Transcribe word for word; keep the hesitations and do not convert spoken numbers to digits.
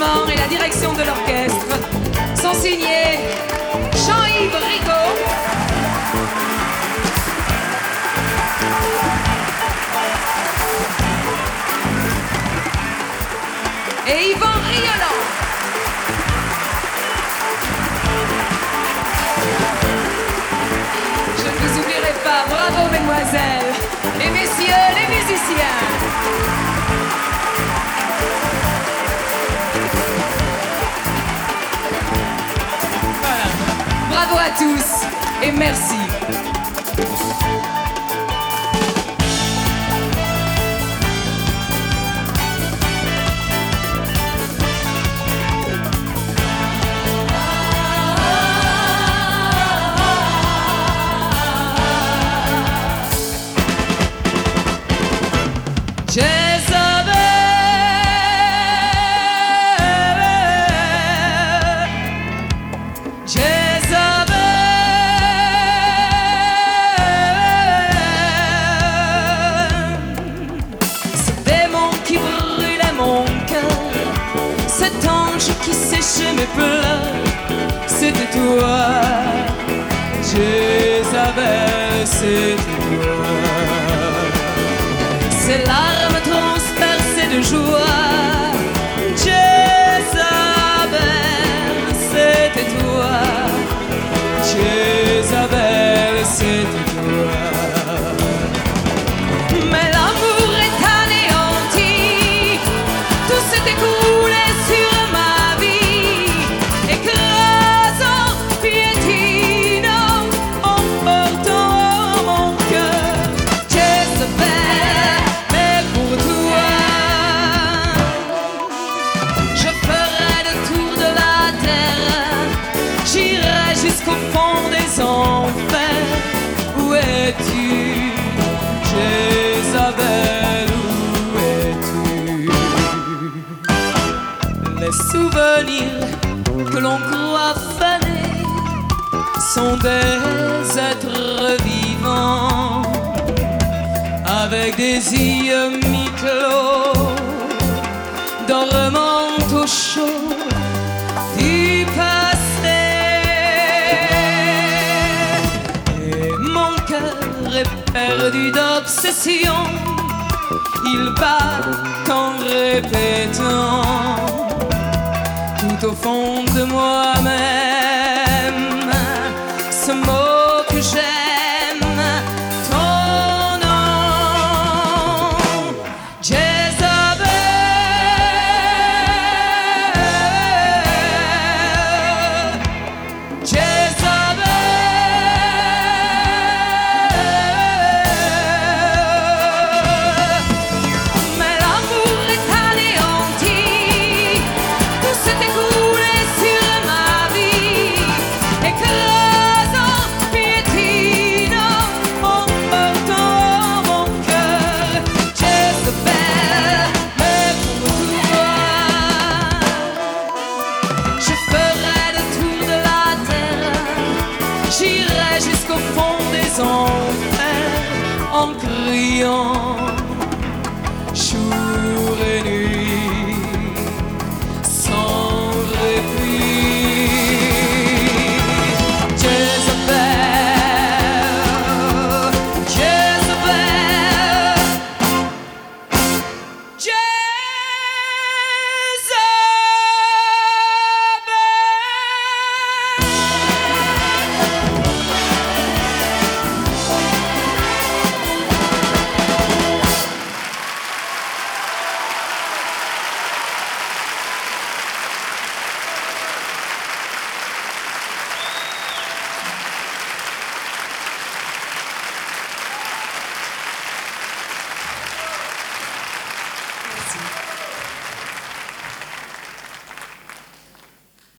l'arrangement et la direction de l'orchestre sont signés Jean-Yves Rigaud, et Yvan Rioland. Je ne vous oublierai pas. Bravo, mesdemoiselles et messieurs les musiciens. Voilà. Bravo à tous et merci. Qui séchait mes pleurs, c'était toi, Jézabel, c'était toi. Ces larmes transpercées de joie, Jézabel, c'était toi, Jézabel, c'était toi. Mais l'amour est anéanti, tout s'est écoulé sur ma jusqu'au fond des enfers. Où es-tu, Jézabel, où es-tu? Les souvenirs que l'on croit fanés sont des êtres vivants avec des yeux mi-clos, dormant au chaud du passé. Perdu d'obsession, il bat en répétant tout au fond de moi-même ce mot que j'aime, ton nom, Jézabel, Jézabel. J'irai jusqu'au fond des enfers en criant jour et nuit.